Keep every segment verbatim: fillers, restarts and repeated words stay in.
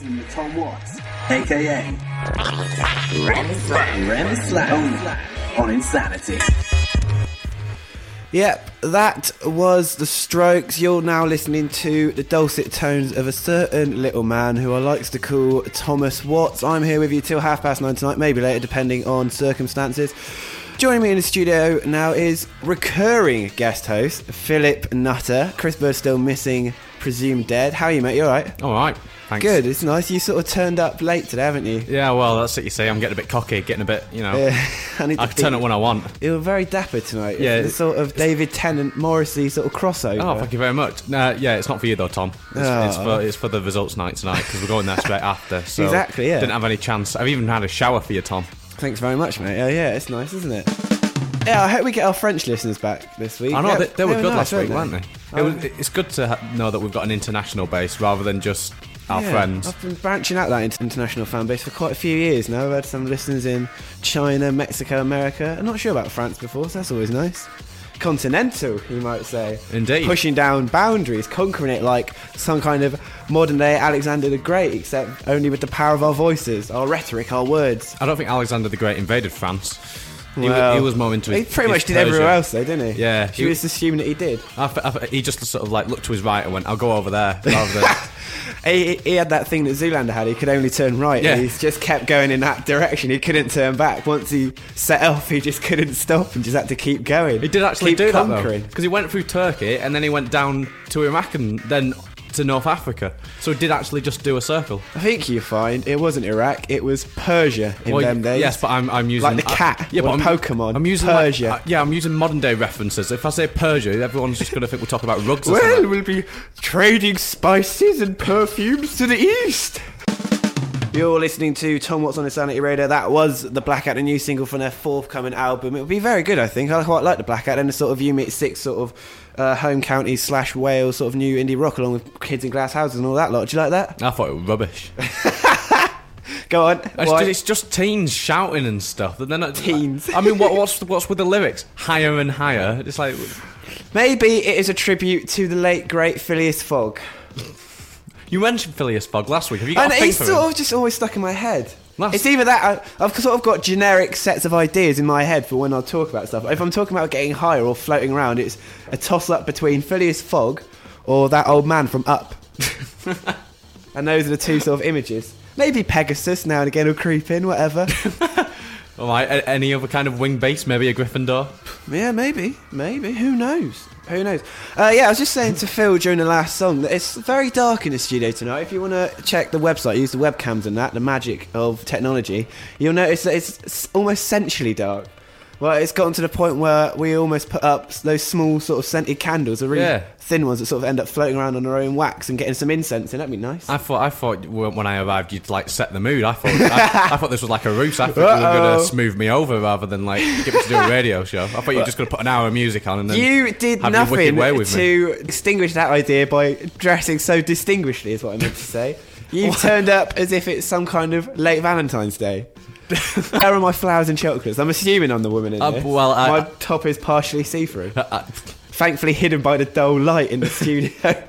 Tom Watts, aka Remy Slam, Remy Slam on Insanity. Yep, that was The Strokes. You're now listening to the dulcet tones of a certain little man who I likes to call Thomas Watts. I'm here with you till half past nine tonight, maybe later, depending on circumstances. Joining me in the studio now is recurring guest host Philip Nutter. Chris Bird's still missing, presumed dead. How are you, mate? You alright? Alright, thanks. Good, it's nice. You sort of turned up late today, haven't you? Yeah, well, that's what you say. I'm getting a bit cocky, getting a bit, you know. Yeah, I, need I to can turn think. up when I want. You were very dapper tonight. Yeah. It's the sort of David Tennant, Morrissey sort of crossover. Oh, thank you very much. Nah, yeah, it's not for you though, Tom. It's, Oh. it's for it's for the results night tonight because we're going there straight after. So Exactly, yeah. Didn't have any chance. I've even had a shower for you, Tom. Thanks very much, mate. Oh, yeah, it's nice, isn't it? Yeah, I hope we get our French listeners back this week. I know yeah, they, they were good nice, last week, weren't weren't they? It was, it's good to ha- know that we've got an international base rather than just our Yeah, friends. I've been branching out that inter- international fan base for quite a few years now. I've had some listeners in China, Mexico, America. I'm not sure about France before, so that's always nice. Continental, you might say. Indeed. Pushing down boundaries, conquering it like some kind of modern-day Alexander the Great, except only with the power of our voices, our rhetoric, our words. I don't think Alexander the Great invaded France. He, Well, wa- he was more into He his, pretty his much did Persia. everywhere else, though, didn't he? Yeah, He he- was assuming that he did. I f- I f- he just sort of like looked to his right and went, "I'll go over there," rather than. He, he had that thing that Zoolander had. He could only turn right. Yeah. And he just kept going in that direction. He couldn't turn back. Once he set off, he just couldn't stop and just had to keep going. He did actually keep do that though, conquering. because he went through Turkey and then he went down to Iraq and then to North Africa. So he did actually just do a circle. I think you find it wasn't Iraq. It was Persia in Well, them days. Yes, but I'm I'm using Like the cat I, yeah, or but I'm, Pokemon, I'm using Persia. Like, uh, yeah, I'm using modern day references. If I say Persia, everyone's just going to think we're talking about rugs. Or Well, something. we'll be trading spices and perfumes to the east. You're listening to Tom Watts on Insanity Radio. That was the Blackout, a new single from their forthcoming album. It would be very good, I think. I quite like the Blackout and the sort of You Meet Six sort of uh, home counties slash Wales sort of new indie rock along with Kids in Glass Houses and all that lot. Do you like that? I thought it was rubbish. Go on. It's Why? just, it's just teens shouting and stuff. And then Teens. I mean, what, what's what's with the lyrics? Higher and higher. It's like. Maybe it is a tribute to the late, great Phileas Fogg. You mentioned Phileas Fogg last week. Have you got And a thing it's for sort him? of just always stuck in my head. That's- It's either that, I, I've sort of got generic sets of ideas in my head for when I talk about stuff. If I'm talking about getting higher or floating around, it's a toss-up between Phileas Fogg or that old man from Up. And those are the two sort of images. Maybe Pegasus now and again will creep in, whatever. All right, a- any other kind of wing base? Maybe a Gryffindor? Yeah, maybe, maybe. Who knows? Who knows? Uh, yeah, I was just saying to Phil during the last song that it's very dark in the studio tonight. If you want to check the website, use the webcams and that, the magic of technology, you'll notice that it's s- almost sensually dark. Well, it's gotten to the point where we almost put up those small sort of scented candles, the really Yeah. thin ones that sort of end up floating around on their own wax and getting some incense in. That'd be nice. I thought I thought when I arrived you'd like set the mood. I thought I, I thought this was like a ruse. I thought you were going Uh-oh. to smooth me over rather than like get me to do a radio show. I thought you were just going to put an hour of music on and then You did have your wicked nothing way with me. to distinguish that idea by dressing so distinguishedly, is what I meant to say. You've turned up as if it's some kind of late Valentine's Day. Where are my flowers and chocolates? I'm assuming I'm the woman in Uh, this. well, I- my top is partially see-through. Uh, uh, Thankfully hidden by the dull light in the studio.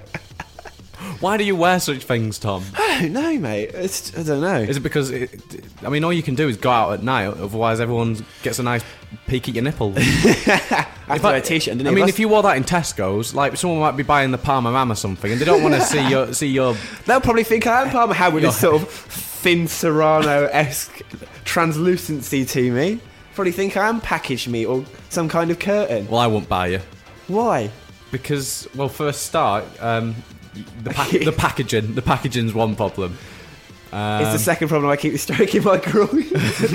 Why do you wear such things, Tom? I don't know, mate. It's, I don't know. Is it because it, I mean all you can do is go out at night, otherwise everyone gets a nice peek at your nipple. After a t-shirt underneath. I mean, That's- if you wore that in Tesco's, like someone might be buying the Parma Ram or something, and they don't want to see your see your. They'll probably think I am Palmer Howard, this Your- sort of thin Serrano-esque translucency to me. Probably think I am packaged meat or some kind of curtain. Well, I won't buy you. Why? Because, well, for a start, um, the, pack- the packaging, the packaging's one problem. Um, It's the second problem. I keep stroking my groin.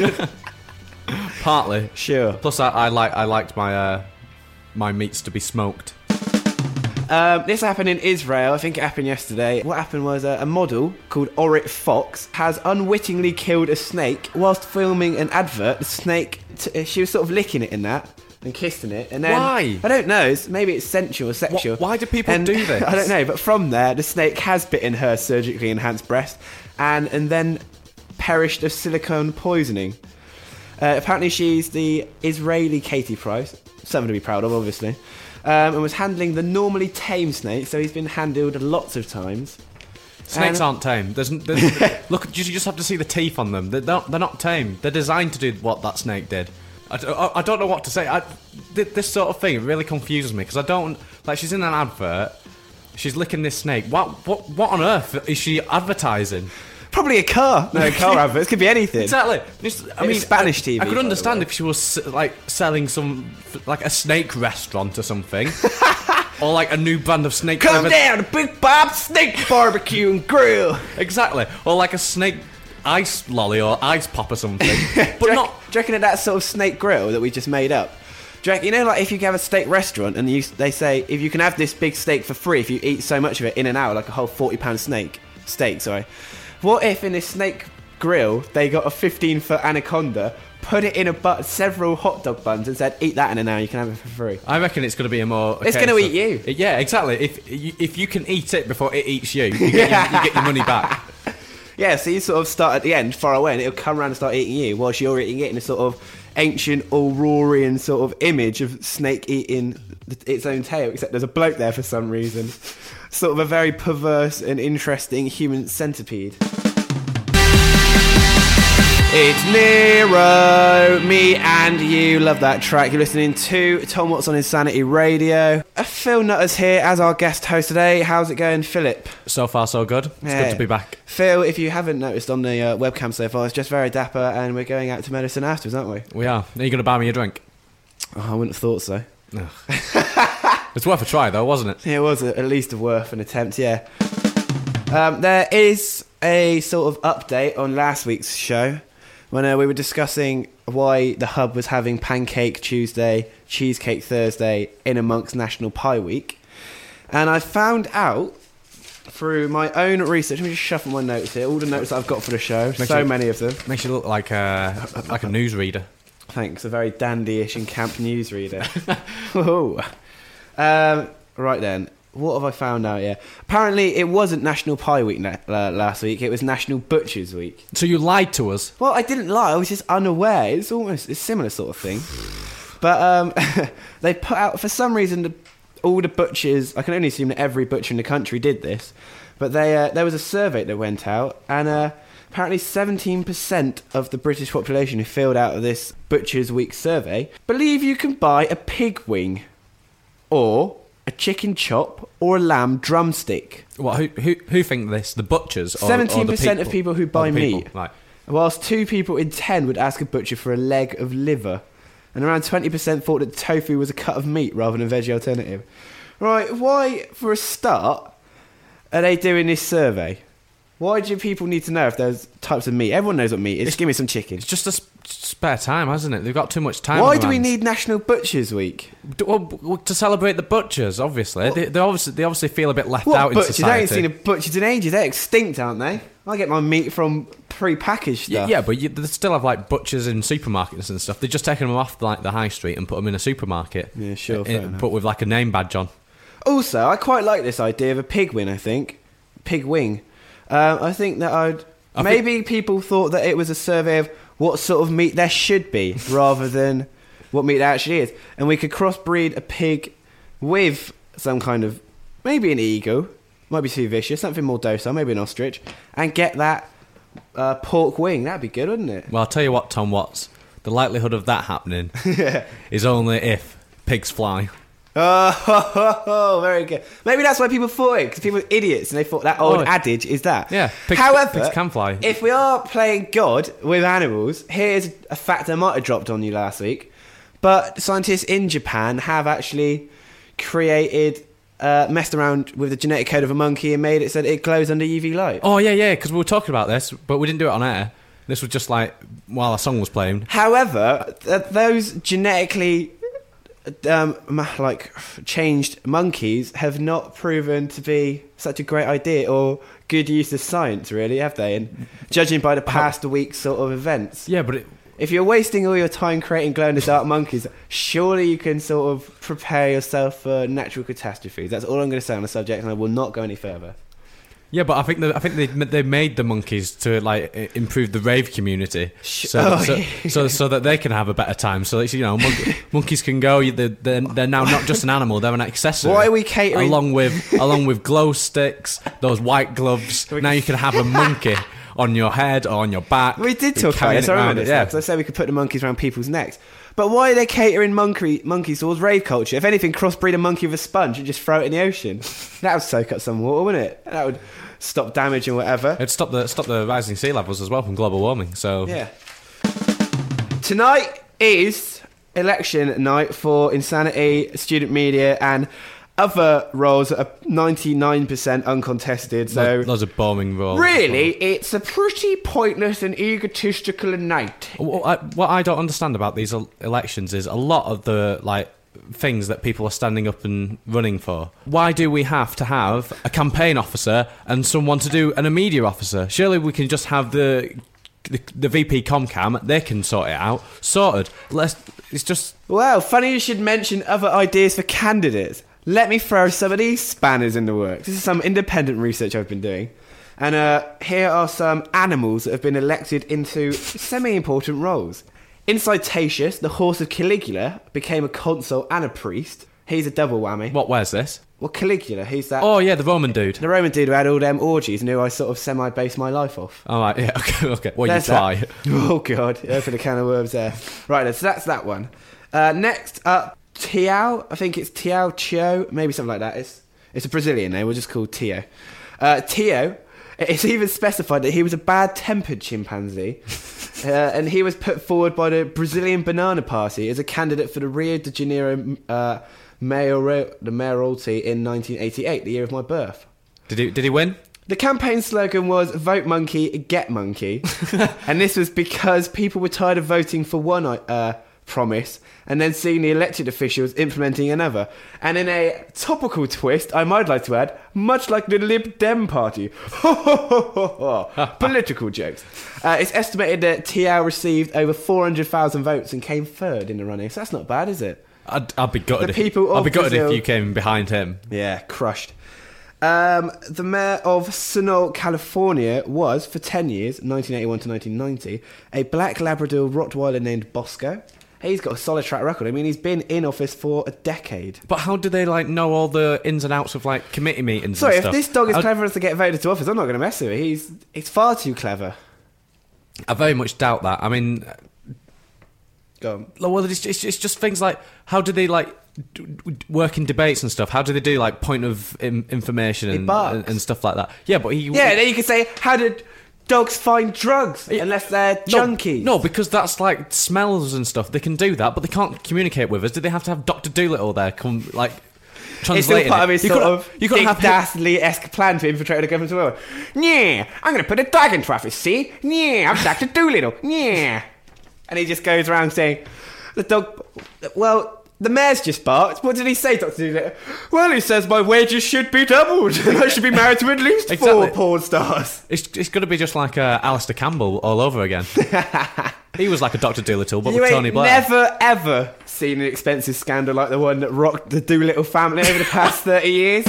partly. Sure. Plus, I, I like I liked my uh, my meats to be smoked. Um, this happened in Israel. I think it happened yesterday. What happened was uh, a model called Orit Fox has unwittingly killed a snake whilst filming an advert. The snake, t- she was sort of licking it in that and kissing it. And then, Why? I don't know. It's, maybe it's sensual or sexual. Wh- why do people And- do this? I don't know. But from there, the snake has bitten her surgically enhanced breast and, and then perished of silicone poisoning. Uh, apparently she's the Israeli Katie Price. Something to be proud of, obviously. Um, and was handling the normally tame snake, so he's been handled lots of times. Snakes And- aren't tame. There's, there's look, you just have to see the teeth on them. They're not, they're not tame. They're designed to do what that snake did. I, d- I- I don't know what to say. I, th- this sort of thing really confuses me because I don't like. She's in an advert. She's licking this snake. What what what on earth is she advertising? Probably a car. No, car adverts. Could be anything. Exactly. It's- I It was mean, Spanish I, T V, I could by the understand way. if she was like selling some like a snake restaurant or something, or like a new brand of snake. Come flavored- down to Big Bob Snake Barbecue and Grill. Exactly. Or like a snake ice lolly or ice pop or something. But do you not. reckon, do you reckon that that sort of snake grill that we just made up? Do you, reckon, you know, like if you have a steak restaurant and you, they say if you can have this big steak for free if you eat so much of it in an hour, like a whole forty pound snake steak. Sorry. What if in this snake grill they got a fifteen foot anaconda, put it in a but several hot dog buns, and said, "Eat that in an hour. You can have it for free." I reckon it's going to be a more. It's case gonna of- eat you. Yeah, exactly. If you, if you can eat it before it eats you, you get, your, you get your money back. Yeah, so you sort of start at the end, far away, and it'll come around and start eating you, whilst you're eating it in a sort of ancient Aurorian sort of image of snake eating th- its own tail, except there's a bloke there for some reason. Sort of a very perverse and interesting human centipede. It's Nero, me and you. Love that track. You're listening to Tom Watts on Insanity Radio. Uh, Phil Nutter's here as our guest host today. How's it going, Philip? So far, so good. It's Yeah. good to be back. Phil, if you haven't noticed on the uh, webcam so far, it's just very dapper, and we're going out to medicine afterwards, aren't we? We are. Are you going to buy me a drink? Oh, I wouldn't have thought so. It's worth a try, though, wasn't it? It was at least a worth an attempt, yeah. Um, there is a sort of update on last week's show when uh, we were discussing why the Hub was having Pancake Tuesday, Cheesecake Thursday in amongst National Pie Week. And I found out through my own research, let me just shuffle my notes here, all the notes that I've got for the show, Makes so you- many of them. Makes you look like a like a newsreader. Thanks, a very dandyish and camp newsreader. Whoa. Um, right then, what have I found out here? Apparently, it wasn't National Pie Week na- uh, last week. It was National Butchers Week. So you lied to us. Well, I didn't lie. I was just unaware. It's almost it's a similar sort of thing. But um, they put out for some reason the, all the butchers. I can only assume that every butcher in the country did this. But they uh, there was a survey that went out, and uh, apparently seventeen percent of the British population who filled out of this Butchers Week survey believe you can buy a pig wing, or a chicken chop, or a lamb drumstick. What? Who who, who think this? The butchers? Or, Seventeen or the percent of people who Or buy the people? meat, Right. whilst two people in ten would ask a butcher for a leg of liver, and around twenty percent thought that tofu was a cut of meat rather than a veggie alternative. Right? Why, for a start, are they doing this survey? Why do people need to know if there's types of meat? Everyone knows what meat is. Just give me some chicken. It's just a sp- spare time, hasn't it? They've got too much time. Why on their do we hands. need National Butchers Week? D- Well, w- to celebrate the butchers, obviously. They, they obviously they obviously feel a bit left What out in butchers? I society. ain't seen a butchers in ages. They're extinct, aren't they? I get my meat from pre-packaged Y- stuff. yeah, but you, they still have like butchers in supermarkets and stuff. They're just taking them off like the high street and put them in a supermarket. Yeah, sure, Uh, fair enough. but with like a name badge on. Also, I quite like this idea of a pig wing, I think. Pig wing. Um, I think that I'd... I maybe people thought that it was a survey of what sort of meat there should be, rather than what meat there actually is. And we could crossbreed a pig with some kind of... maybe an eagle. Might be too vicious. Something more docile. Maybe an ostrich. And get that uh, pork wing. That'd be good, wouldn't it? Well, I'll tell you what, Tom Watts. The likelihood of that happening is only if pigs fly. Oh, ho, ho, ho, very good. Maybe that's why people thought it, because people are idiots and they thought that old Oh. adage is that. Yeah, pigs- However, pigs can fly. if we are playing God with animals, here's a fact I might have dropped on you last week. But scientists in Japan have actually created, uh, messed around with the genetic code of a monkey and made it so that it glows under U V light. Oh, yeah, yeah, because we were talking about this, but we didn't do it on air. This was just like while a song was playing. However, th- those genetically um, ma- like changed monkeys have not proven to be such a great idea or good use of science, really, have they? And judging by the past week's sort of events, Yeah, but it, if you're wasting all your time creating glow-in-the-dark monkeys, surely you can sort of prepare yourself for natural catastrophes. That's all I'm going to say on the subject, and I will not go any further. Yeah, but I think the, I think they they made the monkeys to like i- improve the rave community, so Oh, so, yeah. so so that they can have a better time. So that, you know, mon- monkeys can go. They're, they're they're now not just an animal; they're an accessory. Why are we catering- along with along with glow sticks, those white gloves? Now you can have a monkey on your head or on your back. We did and talk about carrying this. I it remember around. this. Yeah, Because I said we could put the monkeys around people's necks. But why are they catering monkey monkeys towards rave culture? If anything, crossbreed a monkey with a sponge and just throw it in the ocean. That would soak up some water, wouldn't it? That would stop damage and whatever. it'd stop the stop the rising sea levels as well from global warming. So Yeah. Tonight is election night for Insanity, Student Media, and other roles that are ninety-nine percent uncontested. So, loads of bombing roles. really, it's a pretty pointless and egotistical night. What I, what I don't understand about these el- elections is a lot of the like things that people are standing up and running for. Why do we have to have a campaign officer and someone to do and a media officer? Surely we can just have the the, the V P Comcam. They can sort it out. Sorted. Let's. It's just. Well, funny you should mention other ideas for candidates. Let me throw some of these spanners in the works. This is some independent research I've been doing. And uh, here are some animals that have been elected into semi-important roles. Inside Tatius, the horse of Caligula, became a consul and a priest. He's a double whammy. What? Where's this? Well, Caligula, he's that... Oh yeah, the Roman dude. The Roman dude who had all them orgies and who I sort of semi-based my life off. All right. Yeah. Okay. Okay. Well, There's you try. that. Oh, God. Open a can of worms there. Right, so that's that one. Uh, next up, Tiao. I think it's Tiao Chio. Maybe something like that. It's, it's a Brazilian name. We'll just call Tio. Uh, Tio, it's even specified that he was a bad-tempered chimpanzee. uh, and he was put forward by the Brazilian Banana Party as a candidate for the Rio de Janeiro uh, mayor- the mayoralty in nineteen eighty-eight, the year of my birth. Did he? Did he win? The campaign slogan was "Vote Monkey, Get Monkey," and this was because people were tired of voting for one uh, promise and then seeing the elected officials implementing another. And in a topical twist, I might like to add, much like the Lib Dem Party. Political jokes. Uh, it's estimated that Tiao received over four hundred thousand votes and came third in the running, so that's not bad, is it? I'd, I'd be gutted. The if- people I'd of be gutted Brazil- if you came behind him. Yeah, crushed. Um, the mayor of Sonoma, California was, for ten years, nineteen eighty-one to nineteen ninety, a black Labrador Rottweiler named Bosco. He's got a solid track record. I mean, he's been in office for a decade. But how do they like know all the ins and outs of like committee meetings? Sorry, and if stuff? this dog is I, clever enough to get voted to office, I'm not going to mess with it. He's, he's far too clever. I very much doubt that. I mean, Go on. well, it's, it's, it's just things like how do they like d- d- work in debates and stuff? How do they do like point of in, information He and, barks. and and stuff like that? Yeah, but he Yeah, then you can say, how did dogs find drugs? Unless they're No, junkies. No, because that's like smells and stuff. They can do that, but they can't communicate with us. Do they have to have Doctor Dolittle there come like It's still translating? part it? of his You sort couldn't- of you couldn't Dick have him- Dastardly-esque plan to infiltrate the government world. Yeah, I'm going to put a dog into office, see? Yeah, I'm Doctor Doolittle. Yeah. And he just goes around saying, the dog... Well, the mayor's just barked. What did he say, Doctor Doolittle? Well, he says my wages should be doubled. I should be married to at least four Exactly. porn stars. It's, it's going to be just like uh, Alistair Campbell all over again. He was like a Doctor Dolittle, but You with ain't Tony Blair. never, ever seen an expensive scandal like the one that rocked the Doolittle family over the past thirty years.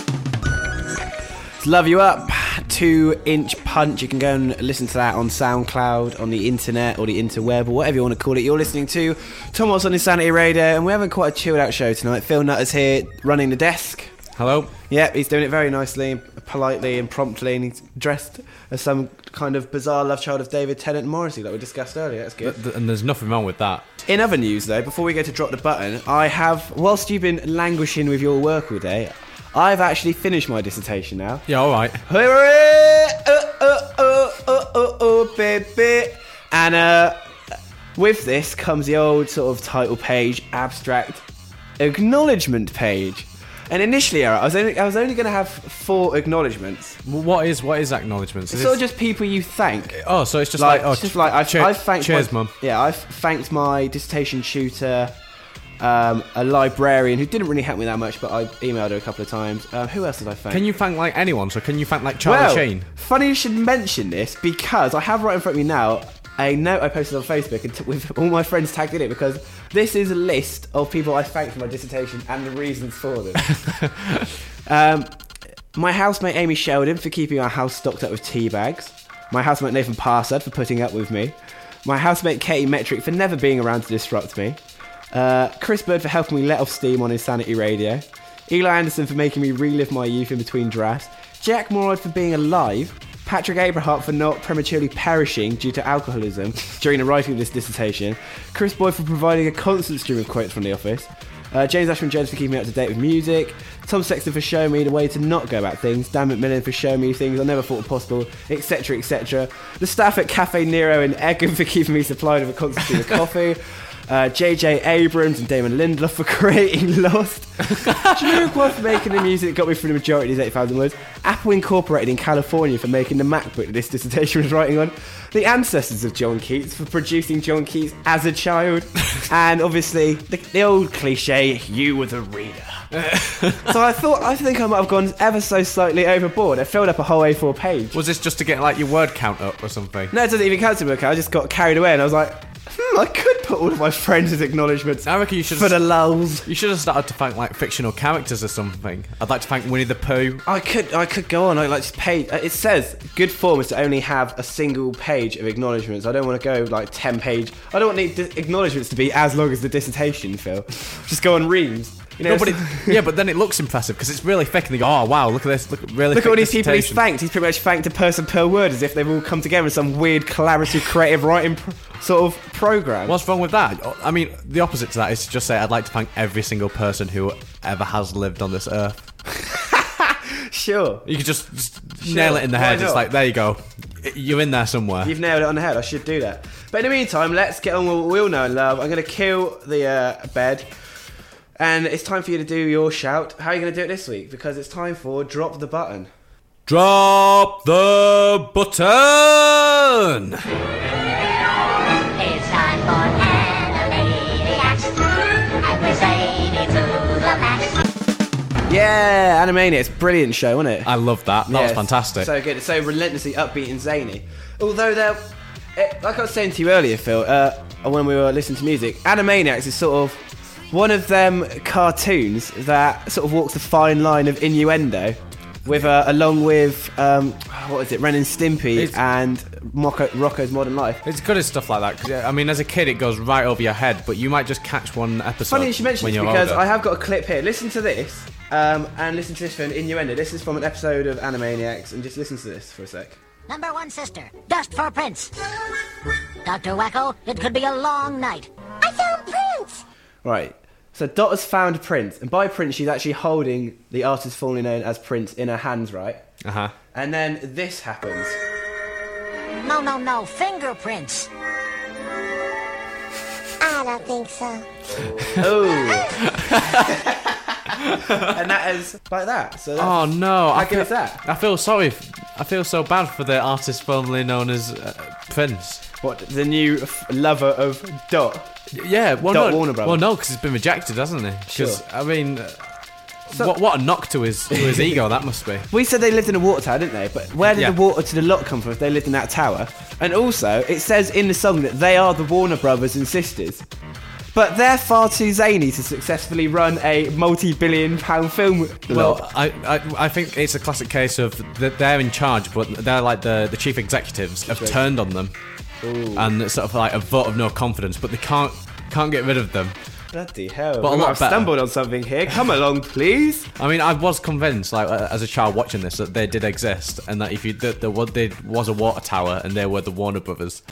Love You Up, Two Inch Punch. You can go and listen to that on SoundCloud, on the internet, or the interweb, or whatever you want to call it. You're listening to Tom Watts on Insanity Radio, and we're having quite a chilled out show tonight. Phil Nutter's here running the desk. Hello. Yeah, he's doing it very nicely, politely, and promptly, and he's dressed as some kind of bizarre love child of David Tennant and Morrissey, like we discussed earlier. That's good. Th- th- and there's nothing wrong with that. In other news, though, before we go to drop the button, I have, whilst you've been languishing with your work all day, I've actually finished my dissertation now. Yeah, all right. Hooray! Oh, oh, oh, oh, oh, oh, baby. And uh, with this comes the old sort of title page, abstract acknowledgement page. And initially, Eric, I was only, I was only going to have four acknowledgements. Well, What is what is acknowledgements? It's Is sort it- of just people you thank. oh, so it's just Like, like, oh, it's just like I've, cheer- I've thanked cheers, my, mum. Yeah, I've thanked my dissertation tutor, um, a librarian who didn't really help me that much, but I emailed her a couple of times. Um, who else did I thank? Can you thank like anyone? So can you thank like Charlie well, Sheen? funny you should mention this because I have right in front of me now a note I posted on Facebook and t- with all my friends tagged in it because this is a list of people I thanked for my dissertation and the reasons for them. um, My housemate Amy Sheldon for keeping our house stocked up with tea bags. My housemate Nathan Parsad for putting up with me. My housemate Katie Metric for never being around to disrupt me. Uh, Chris Bird for helping me let off steam on Insanity Radio. Eli Anderson for making me relive my youth in between drafts. Jack Morrod for being alive. Patrick Abrahart for not prematurely perishing due to alcoholism during the writing of this dissertation. Chris Boyd for providing a constant stream of quotes from The Office. Uh, James Ashman Jones for keeping me up to date with music. Tom Sexton for showing me the way to not go about things. Dan McMillan for showing me things I never thought were possible, etc, et cetera. The staff at Cafe Nero in Egham for keeping me supplied with a constant stream of coffee. Uh, J J Abrams and Damon Lindelof for creating Lost. Drew Quad for making the music that got me through the majority of these eight thousand words. Apple Incorporated in California for making the MacBook that this dissertation was writing on. The ancestors of John Keats for producing John Keats as a child. And obviously, the, the old cliche, you were the reader. So I thought, I think I might have gone ever so slightly overboard. I filled up a whole A four page. Was this just to get like your word count up or something? No, it doesn't even count to me. I just got carried away and I was like, Hmm, I could put all of my friends' acknowledgements I reckon you should for the lulz. You should have started to thank like fictional characters or something. I'd like to thank Winnie the Pooh. I could I could go on. I like just page. It says good form is to only have a single page of acknowledgements. I don't want to go like ten page. I don't want the di- acknowledgements to be as long as the dissertation, Phil. Just go on reams. You know, No, but it, yeah, but then it looks impressive because it's really thick and they go, oh wow, look at this, look really Look thick at all these people he's dissertation. thanked. He's pretty much thanked a person per word as if they've all come together in some weird collaborative creative writing pr- sort of program. What's wrong with that? I mean, the opposite to that is to just say I'd like to thank every single person who ever has lived on this earth. Sure. You could just, just Sure. nail it in the Why head. It's not? like, there you go. You're in there somewhere. You've nailed it on the head. I should do that. But in the meantime, let's get on with what we all know and love. I'm going to kill the uh, bed. And it's time for you to do your shout. How are you going to do it this week? Because it's time for Drop the Button. Drop the button! It's time for Animaniacs, and we're zany to the max. Yeah, Animaniacs. Brilliant show, wasn't it? I love that. That was Yes, fantastic. So good. It's so relentlessly upbeat and zany. Although they're, eh, like I was saying to you earlier, Phil, uh, when we were listening to music, Animaniacs is sort of one of them cartoons that sort of walks the fine line of innuendo, with uh, along with um, what is it, Ren and Stimpy It's- and Mocko, Rocco's Modern Life. It's good at stuff like that. 'Cause, yeah, I mean, as a kid, it goes right over your head, but you might just catch one episode. Funny you should mention when this you're because older. I have got a clip here. Listen to this, um, and listen to this for an innuendo. This is from an episode of Animaniacs, and just listen to this for a sec. Number one sister, dust for Prince. Doctor Wacko, it could be a long night. I found Prince! Right. So Dot has found Prince, and by Prince she's actually holding the artist formerly known as Prince in her hands, right? Uh-huh. And then this happens. No, no, no, fingerprints. I don't think so. Oh. And that is like that. So that's, Oh no! How I good feel, is that? I feel sorry. f- I feel so bad for the artist formerly known as uh, Prince. what the new f- lover of Dot. Yeah, well, Dot no, Warner Brothers. well, no, because he's been rejected, hasn't he? Because Sure. I mean, uh, So- what what a knock to his to his ego that must be. We said they lived in a water tower, didn't they? But where did Yeah. the water to the lot come from if they lived in that tower? And also, it says in the song that they are the Warner brothers and sisters. But they're far too zany to successfully run a multi-billion pound film. Well, I, I I think it's a classic case of that they're in charge, but they're like the, the chief executives have Right. turned on them, and it's sort of like a vote of no confidence. But they can't can't get rid of them. Bloody hell. But a we might lot have better. stumbled on something here. Come along, please. I mean, I was convinced, like uh, as a child watching this, that they did exist, and that if you that there was, there was a water tower, and they were the Warner Brothers.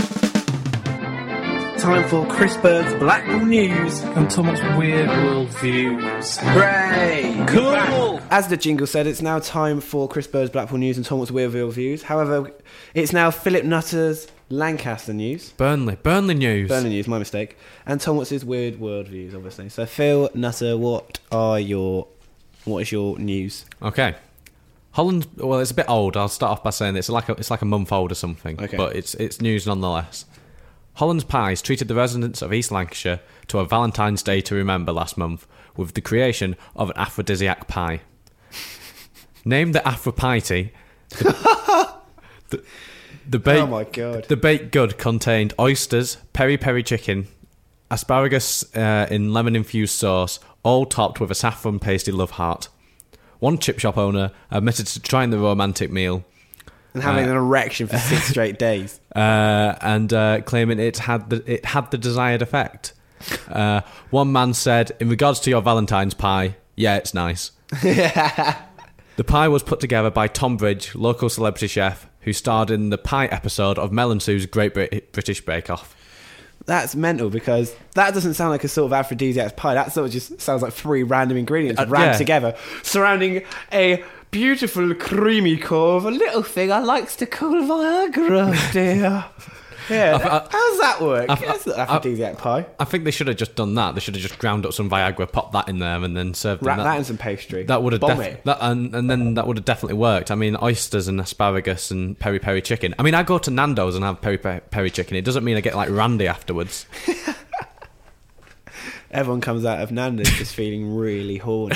Time for Chris Bird's Blackpool News. And Thomas' Weird World Views. Hooray! Cool! As the jingle said, it's now time for Chris Bird's Blackpool News and Thomas Weirville Views. However, it's now Philip Nutter's Lancaster News. Burnley, Burnley news. Burnley News, my mistake. And Thomas's Weird World Views, obviously. So, Phil Nutter, what are your... What is your news? Okay. Holland, well, it's a bit old. I'll start off by saying it's like a, it's like a month old or something, Okay. but it's it's news nonetheless. Holland's Pies treated the residents of East Lancashire to a Valentine's Day to remember last month with the creation of an aphrodisiac pie. Named the Aphropite, the, the, the, ba- Oh my God. the baked good contained oysters, peri-peri chicken, asparagus uh, in lemon-infused sauce, all topped with a saffron pasty love heart. One chip shop owner admitted to trying the romantic meal And having Uh, an erection for six straight days. uh, and uh, claiming it had the it had the desired effect. Uh, one man said, "In regards to your Valentine's pie, yeah, it's nice." The pie was put together by Tom Bridge, local celebrity chef, who starred in the pie episode of Mel and Sue's Great Brit- British Bake Off. That's mental because that doesn't sound like a sort of aphrodisiac pie. That sort of just sounds like three random ingredients Uh, rammed yeah. together, surrounding a beautiful creamy core of a little thing I likes to call Viagra, dear. Yeah, I- I- how's that work? I- That's not I- aphrodisiac pie. I think they should have just done that. They should have just ground up some Viagra, popped that in there, and then served Wrap them that in some pastry. That would have Bomb def- it. that, and, and then that would have definitely worked. I mean, oysters and asparagus and peri peri chicken. I mean, I go to Nando's and have peri peri, peri chicken. It doesn't mean I get like randy afterwards. Everyone comes out of Nando's just feeling really horny.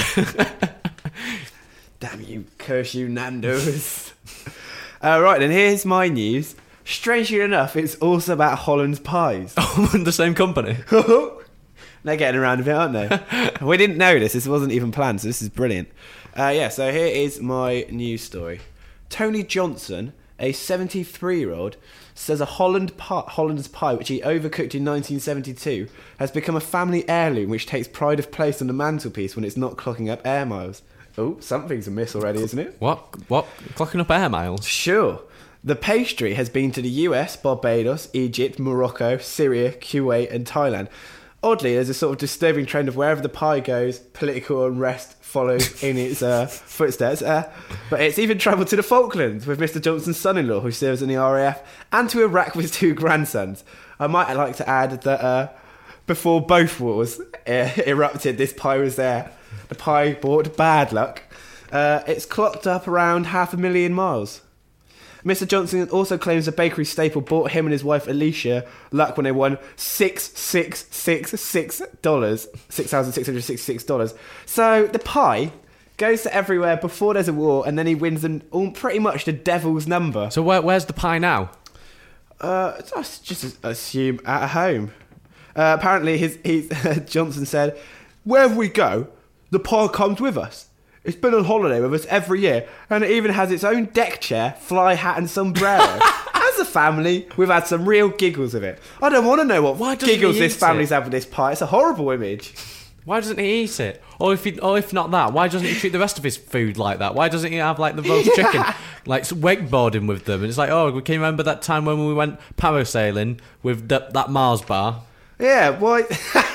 Damn you, curse you, Nando's. uh, right, then here's my news. Strangely enough, it's also about Holland's pies. The same company. They're getting around a bit, aren't they? We didn't know this. This wasn't even planned, so this is brilliant. Uh, yeah, so here is my news story. Tony Johnson, a seventy-three-year-old, says a Holland pie, Holland's pie, which he overcooked in nineteen seventy-two, has become a family heirloom which takes pride of place on the mantelpiece when it's not clocking up air miles. Oh, something's amiss already, isn't it? What? What? Clocking up air miles? Sure. The pastry has been to the U S, Barbados, Egypt, Morocco, Syria, Kuwait and Thailand. Oddly, there's a sort of disturbing trend of wherever the pie goes, political unrest follows in its uh, footsteps. Uh, but it's even travelled to the Falklands with Mister Johnson's son-in-law, who serves in the R A F, and to Iraq with his two grandsons. I might like to add that uh, before both wars uh, erupted, this pie was there. The pie brought bad luck. Uh, it's clocked up around half a million miles. Mister Johnson also claims the bakery staple brought him and his wife Alicia luck when they won six six six six dollars, six thousand six hundred sixty-six dollars. So the pie goes to everywhere before there's a war, and then he wins them all pretty much the devil's number. So where, where's the pie now? Uh, I just assume at home. Uh, apparently, his, his Johnson said, "Wherever we go, the pie comes with us. It's been on holiday with us every year, and it even has its own deck chair, fly hat and sombrero. As a family, we've had some real giggles with it. I don't want to know what Why doesn't giggles he this eat family's it? had with this pie. It's a horrible image." Why doesn't he eat it? Or if he, or if not that, why doesn't he treat the rest of his food like that? Why doesn't he have like the roast Yeah. chicken, like wakeboarding with them? And it's like, oh, can you remember that time when we went parasailing with the, that Mars bar? Yeah, why?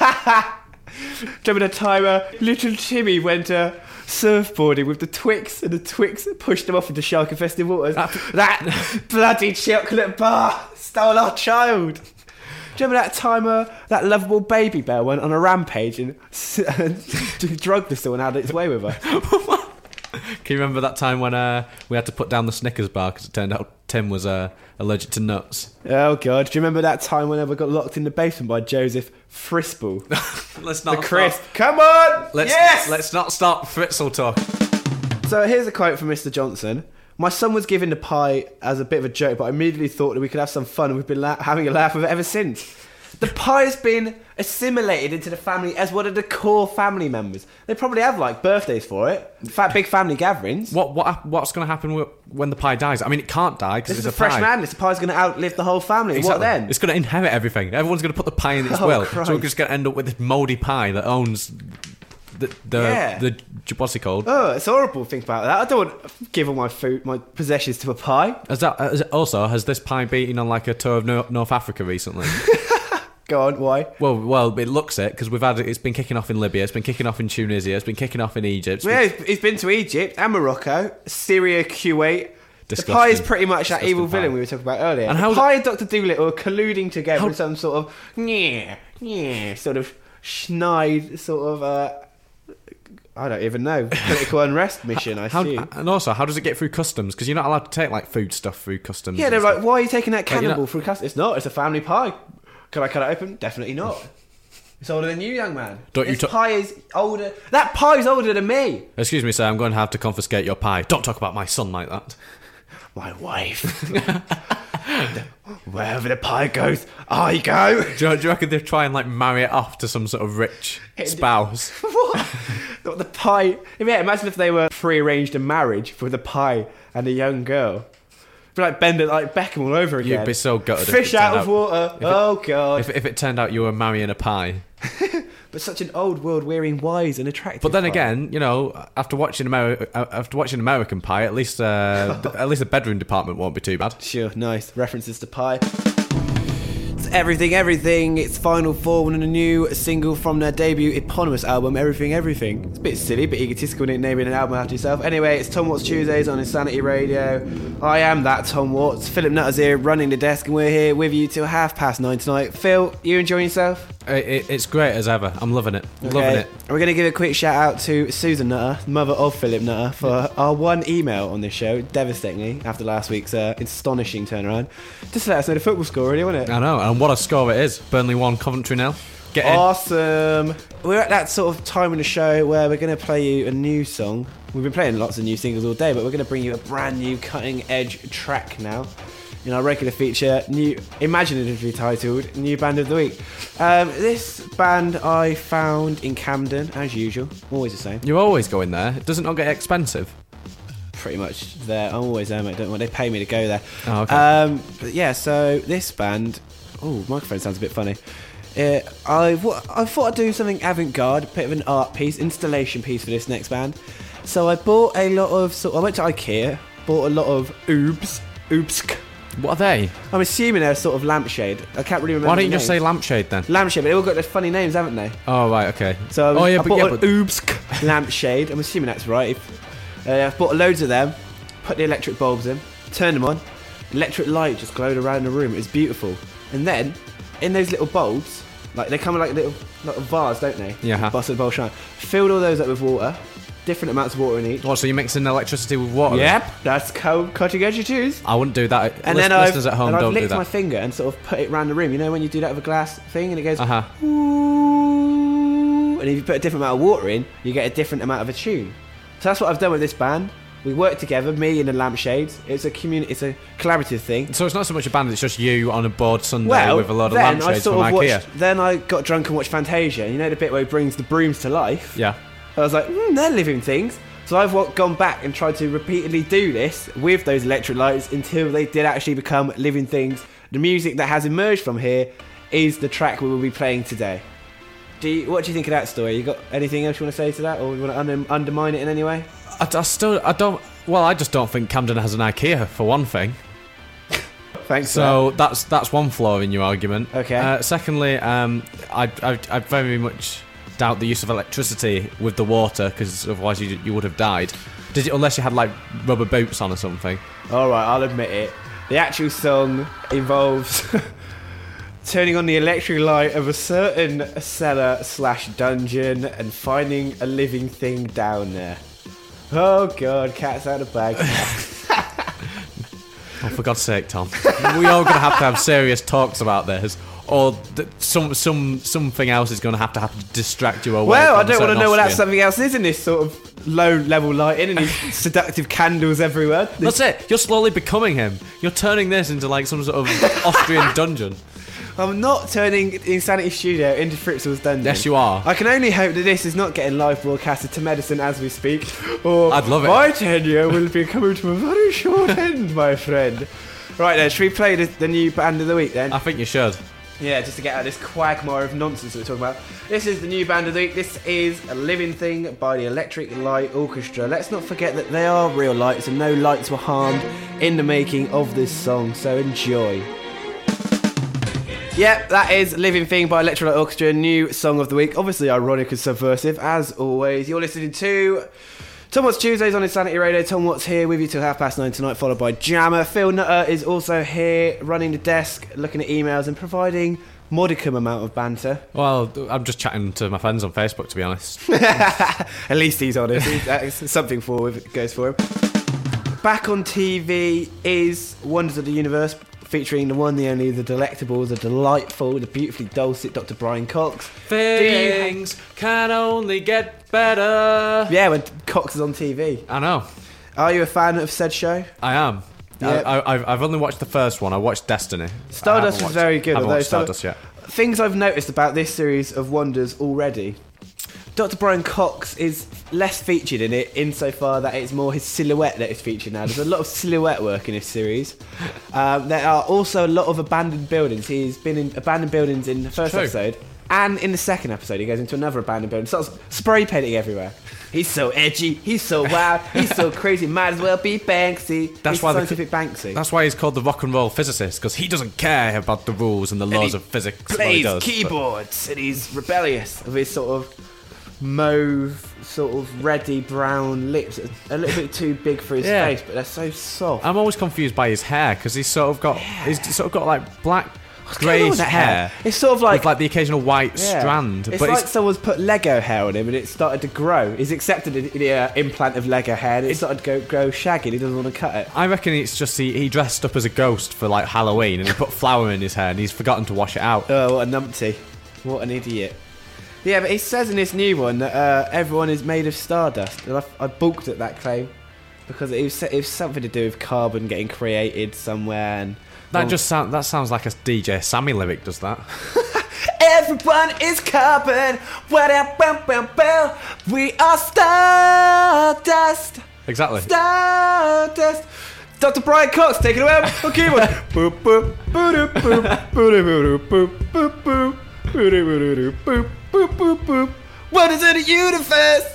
Do you remember the time uh, little Timmy went uh, surfboarding with the Twix, and the Twix pushed him off into shark-infested waters? That bloody chocolate bar stole our child. Do you remember that time uh, that lovable baby bear went on a rampage and, and drugged us all and had its way with her? Can you remember that time when uh, we had to put down the Snickers bar because it turned out Tim was uh, allergic to nuts? Oh, God. Do you remember that time whenever we got locked in the basement by Joseph Frisball? Let's The not crisp. stop. Come on! Let's, yes! let's not stop Fritzl talk. So here's a quote from Mister Johnson. "My son was given the pie as a bit of a joke, but I immediately thought that we could have some fun, and we've been la- having a laugh with it ever since. The pie has been assimilated into the family as one of the core family members. They probably have like birthdays for it, in fact, big family gatherings. What what what's going to happen wi- when the pie dies? I mean, it can't die because This it's is a fresh pie. madness. The pie's going to outlive the whole family. Exactly. What then? It's going to inherit everything. Everyone's going to put the pie in its Oh, will. Christ. So we're just going to end up with this mouldy pie that owns the the, Yeah. the what's it called? Oh, it's horrible to think about that. I don't want to give all my food, my possessions to a pie. Has that has it- also has this pie been on like a tour of Nor- North Africa recently? Go on, why? well, well, it looks it because we've had it's been kicking off in Libya, it's been kicking off in Tunisia, it's been kicking off in Egypt. Yeah, he's, he's been to Egypt and Morocco, Syria, Kuwait. Disgusting. The pie is pretty much that Disgusting evil pie. villain we were talking about earlier. And the how- pie and Doctor Dolittle are colluding together How- in some sort of yeah, yeah, sort of schneid sort of uh, I don't even know political unrest mission. I How, assume. and also, how does it get through customs? Because you're not allowed to take like food stuff through customs. Yeah, and they're stuff. like, why are you taking that Like, you're cannibal not- through custody? It's not. It's a family pie. Can I cut it open? Definitely not. It's older than you, young man. Don't you this ta- pie is older. That pie's older than me. Excuse me, sir, I'm going to have to confiscate your pie. Don't talk about my son like that. My wife. Wherever the pie goes, I go. Do you, do you reckon they try and like marry it off to some sort of rich spouse? What? The pie. Yeah, imagine if they were pre-arranged a marriage for the pie and a young girl. It'd be like Bender, like Beckham all over again. You'd be so gutted. Fish if it out turned of water. if it- Oh god. If, if it turned out you were marrying a pie. But such an old world wearing wise and attractive. But then pie. again, you know, after watching Ameri- uh, after watching American Pie, at least uh, th- at least the bedroom department won't be too bad. Sure, nice references to pie. It's Everything Everything. It's Final Form and a new single from their debut eponymous album, Everything Everything. It's a bit silly, but egotistical naming an album after yourself. Anyway, it's Tom Watts Tuesdays on Insanity Radio. I am that Tom Watts. Philip Nutter's here running the desk, and we're here with you till half past nine tonight. Phil, you enjoying yourself? It, it, it's great as ever. I'm loving it. Loving Okay. it. We're going to give a quick shout out to Susan Nutter, mother of Philip Nutter, for our one email on this show, devastatingly, after last week's uh, astonishing turnaround. Just to let us know the football score, really, wasn't it? I know, and what a score it is. Burnley one, Coventry nil. Get in. Awesome. We're at that sort of time in the show where we're going to play you a new song. We've been playing lots of new singles all day, but we're going to bring you a brand new cutting edge track now. In our regular feature, new imaginatively titled New Band of the Week. Um, this band I found in Camden, as usual, always the same. You always go in there. Does it not get expensive? Pretty much there. I'm always there, mate. Don't worry. They pay me to go there. Oh, okay. Um, but yeah, so this band. Oh, microphone sounds a bit funny. Uh, I, wa- I thought I'd do something avant-garde, a bit of an art piece, installation piece for this next band. So I bought a lot of. So I went to IKEA, bought a lot of oobs, oobsk. What are they? I'm assuming they're sort of lampshade. I can't really remember. Why the don't you just say names. lampshade then? Lampshade? But they all got their funny names, haven't they? Oh, right, okay. So oh, yeah, I but, bought yeah, an but oobsk lampshade. I'm assuming that's right. If, uh, I bought loads of them, put the electric bulbs in, turned them on. Electric light just glowed around the room. It was beautiful. And then, in those little bulbs, like they come in like little, little vase, don't they? Yeah. Busted bowl shine. Filled all those up with water. Different amounts of water in each. what, so you're mixing electricity with water? Yep, that's how cutting edge it is. I wouldn't do that. And List- then I've, listeners at home and I've don't do licked that. my finger and sort of put it around the room. You know when you do that with a glass thing and it goes, Uh-huh. ooh, and if you put a different amount of water in, you get a different amount of a tune. So that's what I've done with this band. We work together, me and the lampshades. It's a community, it's a collaborative thing. So it's not so much a band, it's just you on a board Sunday Well, with a lot of then I lampshades sort from of IKEA. watched, then I got drunk and watched Fantasia. You know the bit where he brings the brooms to life? Yeah. I was like, hmm, they're living things. So I've wa- gone back and tried to repeatedly do this with those electric lights until they did actually become living things. The music that has emerged from here is the track we will be playing today. Do you, what do you think of that story? You got anything else you want to say to that, or you want to under, undermine it in any way? I, I still, I don't, well, I just don't think Camden has an IKEA, for one thing. Thanks. So that's that's one flaw in your argument. Okay. Uh, secondly, um, I, I, I very much doubt the use of electricity with the water, because otherwise you, you would have died. Did it, unless you had like rubber boots on or something. All right, I'll admit it. The actual song involves turning on the electric light of a certain cellar slash dungeon and finding a living thing down there. Oh god, cat's out of bag. Oh, for God's sake, Tom. We are going to have to have serious talks about this, or th- some some something else is going to have to happen to distract you away. Well, I from don't want to certain know what that Austrian. something else is in this sort of low level lighting and these seductive candles everywhere. This- That's it. You're slowly becoming him. You're turning this into like some sort of Austrian dungeon. I'm not turning Insanity Studio into Fritzl's dungeon. Yes, you are. I can only hope that this is not getting live broadcasted to Medicine as we speak. Or I'd love it. My tenure will be coming to a very short end, my friend. Right then, should we play the, the new band of the week then? I think you should. Yeah, just to get out of this quagmire of nonsense that we're talking about. This is the new band of the week. This is A Living Thing by the Electric Light Orchestra. Let's not forget that they are real lights and no lights were harmed in the making of this song, so enjoy. Yep, that is Living Thing by Electric Light Orchestra, new song of the week. Obviously ironic and subversive, as always. You're listening to Tom Watts Tuesdays on Insanity Radio. Tom Watts here with you till half past nine tonight, followed by Jammer. Phil Nutter is also here, running the desk, looking at emails and providing modicum amount of banter. Well, I'm just chatting to my friends on Facebook, to be honest. At least he's honest. He's- That's something for him, goes for him. Back on T V is Wonders of the Universe, featuring the one, the only, the delectable, the delightful, the beautifully dulcet Doctor Brian Cox. Things can only get better. Yeah, when Cox is on T V. I know. Are you a fan of said show? I am. Yep. I, I, I've I've only watched the first one. I watched Destiny. I Stardust haven't was watched- very good. I haven't Although watched some- Stardust yet. Things I've noticed about this series of wonders already. Doctor Brian Cox is less featured in it insofar that it's more his silhouette that is featured now. There's a lot of silhouette work in this series. Um, there are also a lot of abandoned buildings. He's been in abandoned buildings in the first True. episode, and in the second episode he goes into another abandoned building. Starts spray painting everywhere. He's so edgy, he's so wild, he's so crazy, might as well be Banksy. That's he's why the- scientific Banksy. That's why he's called the rock and roll physicist, because he doesn't care about the rules and the laws he of physics. Well, he plays does, but- keyboards and he's rebellious with his sort of mauve, sort of reddy brown lips. A little bit too big for his Yeah. face, but they're so soft. I'm always confused by his hair because he's sort of got he's sort of got like black What's going on greyish with that hair. It's sort of like, with like the occasional white yeah. strand. It's but like it's, someone's put Lego hair on him and it started to grow. He's accepted the uh, implant of Lego hair and it started to go, grow shaggy and he doesn't want to cut it. I reckon it's just he, he dressed up as a ghost for like Halloween and he put flour in his hair and he's forgotten to wash it out. Oh, what a numpty. What an idiot. Yeah, but he says in this new one that uh, everyone is made of stardust. And I, I balked at that claim because it was, it was something to do with carbon getting created somewhere. And That oh, just sound that sounds like a D J Sammy lyric, does that? everyone is carbon. Wa-da-bum-bum-bum. We are stardust. Exactly. Stardust. Doctor Brian Cox, take it away on keyboard. Boop, boop, boop, boop, boop, boop, boop, boop, boop. Boop, boop, boop, boop. What is in the universe?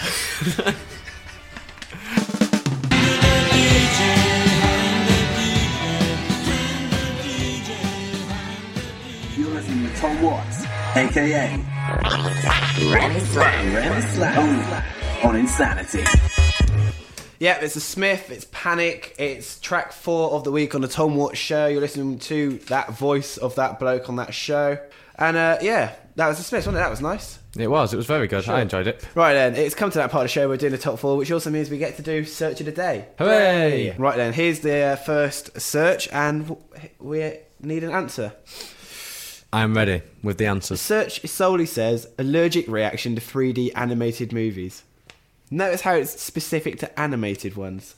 You're listening to Tom Watts, aka Randy Slack, Randy Slack, only on Insanity. Yeah, it's a Smith, it's Panic, it's track four of the week on the Tom Watts show. You're listening to that voice of that bloke on that show. And uh, yeah, that was the Smiths, wasn't it? That was nice. It was. It was very good. Sure. I enjoyed it. Right then, it's come to that part of the show where we're doing the top four, which also means we get to do Search of the Day. Hooray! Right then, here's the uh, first search, and w- we need an answer. I'm ready with the The answers. search solely says allergic reaction to three D animated movies. Notice how it's specific to animated ones.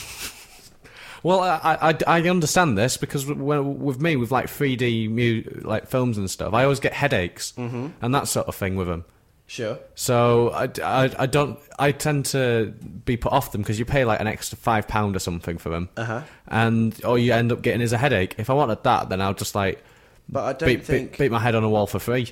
Well, I, I, I understand this because when, with me, with like three D mu- like films and stuff, I always get headaches Mm-hmm. and that sort of thing with them. Sure. So I, I, I don't. I tend to be put off them because you pay like an extra five pound or something for them, Uh-huh. and all you end up getting is a headache. If I wanted that, then I'll just like But I don't beat, think. beat, beat my head on a wall for free.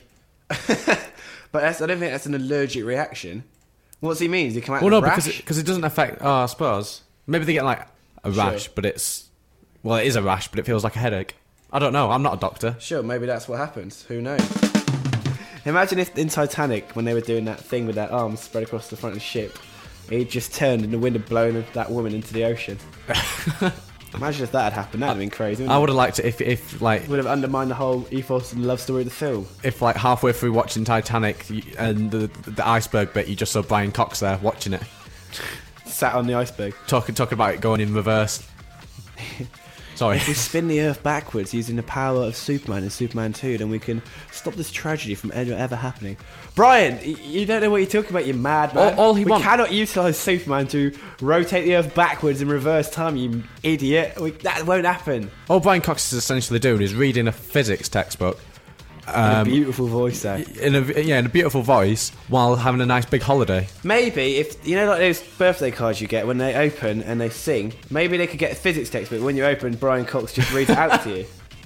But that's, I don't think that's an allergic reaction. What's he mean? Does he come out Well, with no, a rash? because it, cause it doesn't affect. Oh, I suppose maybe they get like a Sure. rash, but it's well, it is a rash, but it feels like a headache. I don't know. I'm not a doctor. Sure, maybe that's what happens. Who knows? Imagine if in Titanic, when they were doing that thing with their arms spread across the front of the ship, he just turned and the wind had blown that woman into the ocean. Imagine if that had happened. That'd have been crazy. I would have liked it if, if like, Would have undermined the whole ethos and love story of the film. if like halfway through watching Titanic you- and the the iceberg bit, you just saw Brian Cox there watching it, Sat on the iceberg. talking talking about it going in reverse. Sorry. If we spin the Earth backwards using the power of Superman and Superman two, then we can stop this tragedy from ever, ever happening. Brian, y- you don't know what you're talking about, you mad man. All- all he we want- cannot utilise Superman to rotate the Earth backwards in reverse time, you idiot. We, that won't happen. All Brian Cox is essentially doing is reading a physics textbook In a um, beautiful voice there. in a yeah in a beautiful voice while having a nice big holiday. Maybe if you know, like those birthday cards you get when they open and they sing. Maybe they could get a physics textbook. When you open, Brian Cox just reads it out to you.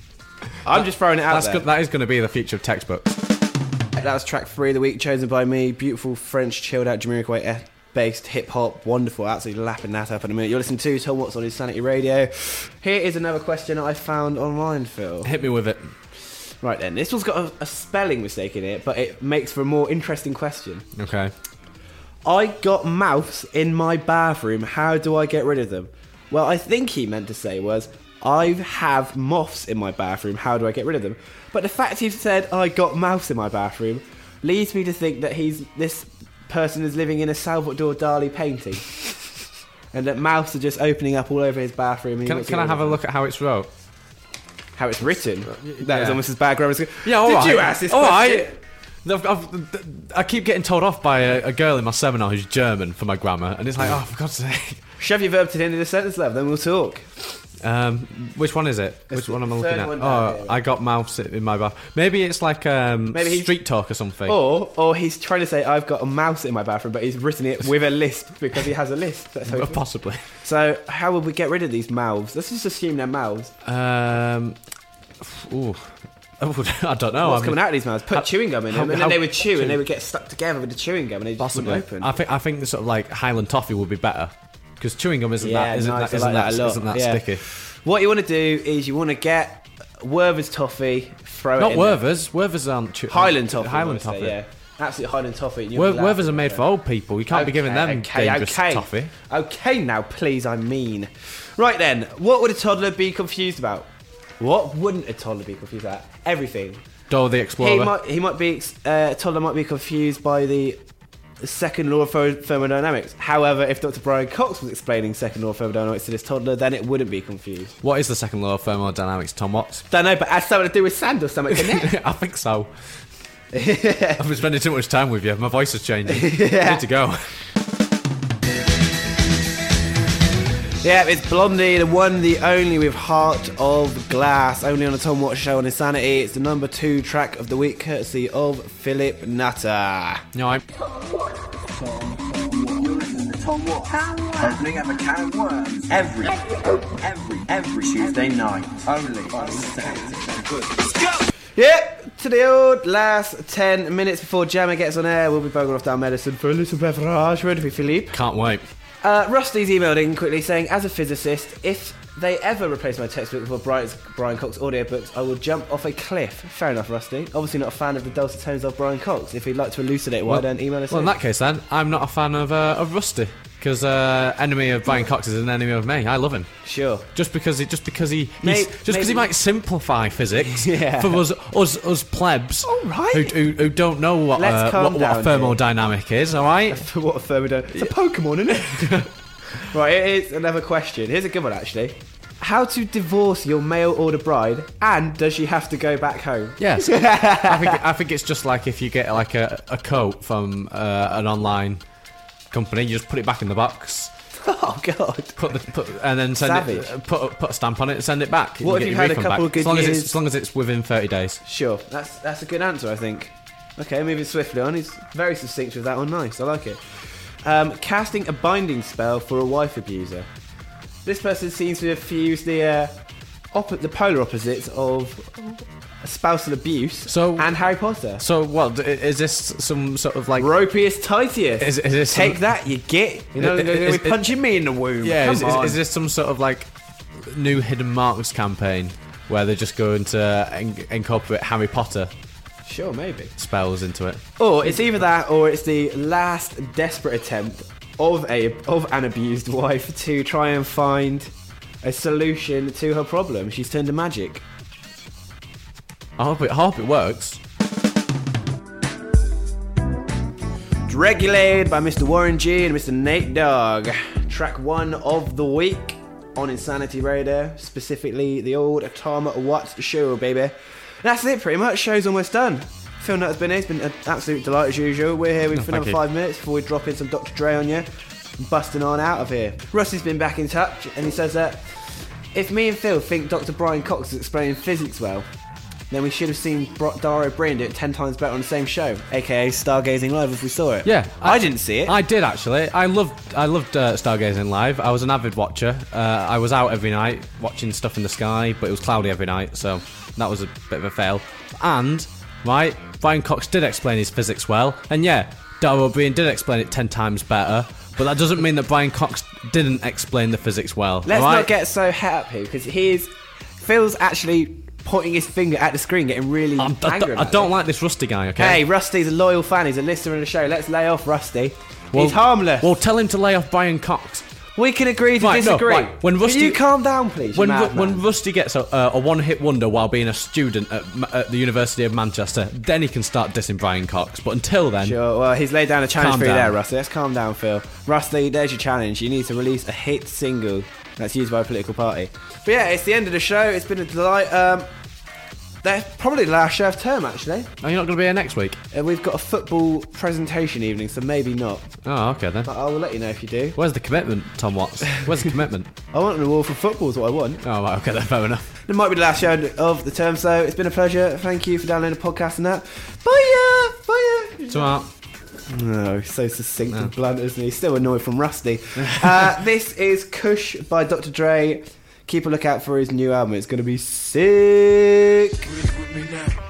I'm just throwing it out That's there. go- that is going to be the future of textbooks. That was track three of the week, chosen by me. Beautiful French, chilled out, Jamiroquai-based hip hop. Wonderful, absolutely lapping that up in a minute. You're listening to Tom Watts on Insanity Radio. Here is another question I found online, Phil. Hit me with it. Right then, this one's got a, a spelling mistake in it, but it makes for a more interesting question. Okay. I got mouse in my bathroom. How do I get rid of them? Well, I think he meant to say was, I have moths in my bathroom. How do I get rid of them? But the fact he said I got mouse in my bathroom leads me to think that he's this person is living in a Salvador Dali painting, and that mouse are just opening up all over his bathroom. And he Can, wants to can get I rid have of a them. look at how it's wrote? How it's written? That is Yeah. almost as bad grammar as. Yeah, all Did right. you ask this All question? right. I've, I've, I keep getting told off by a, a girl in my seminar who's German for my grammar, and it's like, oh, for God's sake. Shove your verb to the end of the sentence, love. Then we'll talk. Um, which one is it? It's Which one the am I looking third at? one down Oh, here. I got mouse in my bath. Maybe it's like um, Maybe he's- street talk or something. Or, or he's trying to say, I've got a mouse in my bathroom, but he's written it with a lisp because he has a lisp. That's how he- Possibly. So, how would we get rid of these mouths? Let's just assume they're mouths. Um, ooh. I don't know. What's I mean, coming out of these mouths? Put how- chewing gum in how- them, and how- then they would chew, chew- and they would get stuck together with the chewing gum, and they just Possibly. wouldn't open. I think I think the sort of like Highland toffee would be better because chewing gum isn't Yeah, that isn't nice, that, I isn't like that, that a lot. isn't that Yeah. sticky. What you want to do is you want to get Werther's toffee, throw Not it in there. Werther's. Werther's aren't chew- Highland toffee. Highland I wanna toffee. say, yeah. Absolute Highland toffee. and you'll Wer- be laughing Werther's are made at for it. old people. You can't be giving them okay, dangerous okay. toffee. Okay, now please, I mean. Right then, what would a toddler be confused about? What wouldn't a toddler be confused about? Everything. Dora the He Explorer. might, he might be, uh, a toddler might be confused by the second law of ther- thermodynamics. However, if Doctor Brian Cox was explaining second law of thermodynamics to this toddler, then it wouldn't be confused. What is the second law of thermodynamics, Tom Watts? Don't know, but it has something to do with sand or something, doesn't it? I think so. I've been spending too much time with you. My voice is changing. I need to go. Yeah, it's Blondie, the one, the only with Heart of Glass, only on the Tom Watts Show on Insanity. It's the number two track of the week, courtesy of Philip Nutter. No, I'm. You're listening to Tom Watts. Opening up a can of worms every, every, every Tuesday night. Only on Insanity. Let's go! Yep, to the old last ten minutes before Jammer gets on air, we'll be bugging off down medicine for a little beverage. Ready for Philippe? Can't wait. Uh, Rusty's emailed in quickly saying, as a physicist, if they ever replace my textbook for Brian, Brian Cox audiobooks, I will jump off a cliff. Fair enough, Rusty. Obviously not a fan of the dulcet tones of Brian Cox. If he'd like to elucidate why, then email us Well, in in. that case, then I'm not a fan of uh, of Rusty because uh, enemy of Brian Cox is an enemy of me. I love him Sure. just because he just because he May- he's, just because he maybe- might simplify physics Yeah. for us us us plebs. All right. Who, who, who don't know what Let's uh, calm what, what a down here. thermodynamic is. All right. What a thermodynamic. It's a Pokemon, isn't it? Right, here's another question. Here's a good one, actually. How to divorce your mail order bride, and does she have to go back home? Yes, I think I think it's just like if you get like a, a coat from uh, an online company, you just put it back in the box, Oh, God. put the put, and then send Savage. it, uh, put put a stamp on it, and send it back. What You if get you've your had a refund couple back. of good as long as years? it's as long as it's within thirty days. Sure, that's that's a good answer, I think. Okay, moving swiftly on. He's very succinct with that one. Nice, I like it. Um, casting a binding spell for a wife abuser. This person seems to have fused the uh, op- the polar opposites of spousal abuse So- and Harry Potter. So, what d- is this? Some sort of like Ropius Titius. Is- is this Take some- that, you get. You know, Is- they're going is- to be punching me in the womb. yeah? Come Is, is, on. is this some sort of like new hidden marks campaign where they're just going to en- incorporate Harry Potter Sure, maybe. spells into it? Or it's either that, or it's the last desperate attempt of a of an abused wife to try and find a solution to her problem. She's turned to magic. I hope it. I hope it works. Regulated by Mister Warren G and Mister Nate Dogg. Track one of the week on Insanity Radio, specifically the old Tom Watts Show, baby. That's it, pretty much. Show's almost done. Phil Nutter's been here. It's been an absolute delight as usual. We're here with Oh, for thank another you. five minutes before we drop in some Doctor Dre on you. Busting on out of here. Rusty's been back in touch and he says that if me and Phil think Doctor Brian Cox is explaining physics well, then we should have seen Bro- Dara O'Brien do it ten times better on the same show, aka Stargazing Live if we saw it. Yeah, I, didn't see it. I did actually. I loved. I loved uh, Stargazing Live. I was an avid watcher. Uh, I was out every night watching stuff in the sky, but it was cloudy every night, so that was a bit of a fail. And right, Brian Cox did explain his physics well, and yeah, Dara O'Brien did explain it ten times better. But that doesn't mean that Brian Cox didn't explain the physics well. Let's alright? not get so het up here because he's Phil's actually pointing his finger at the screen, getting really I'm- I, angry. don't- I about don't it. like this Rusty guy. Okay. Hey, Rusty's a loyal fan. He's a listener of the show. Let's lay off Rusty. Well- he's harmless. Well, tell him to lay off Brian Cox. we can agree to Right, no, disagree. right, when Rusty- Can you calm down, please? When, you Ru- madman? when Rusty gets a, a, a one-hit wonder while being a student at, Ma- at the University of Manchester, then he can start dissing Brian Cox. But until then, Sure, well, he's laid down a challenge Calm for you down. there, Rusty. Let's calm down, Phil. Rusty, there's your challenge. You need to release a hit single that's used by a political party. But yeah, it's the end of the show. It's been a delight. Um, They're probably the last show of term, actually. Are you not going to be here next week? Uh, we've got a football presentation evening, so maybe not. Oh, okay then. But I will let you know if you do. Where's the commitment, Tom Watts? Where's the commitment? I want an award for football is what I want. Oh, right, okay then, fair enough. It might be the last show of the term, so it's been a pleasure. Thank you for downloading the podcast and that. Bye, bye. Tomorrow. No, so succinct no. and blunt, isn't he? Still annoyed from Rusty. uh, this is Kush by Doctor Dre. Keep a lookout for his new album. It's going to be sick.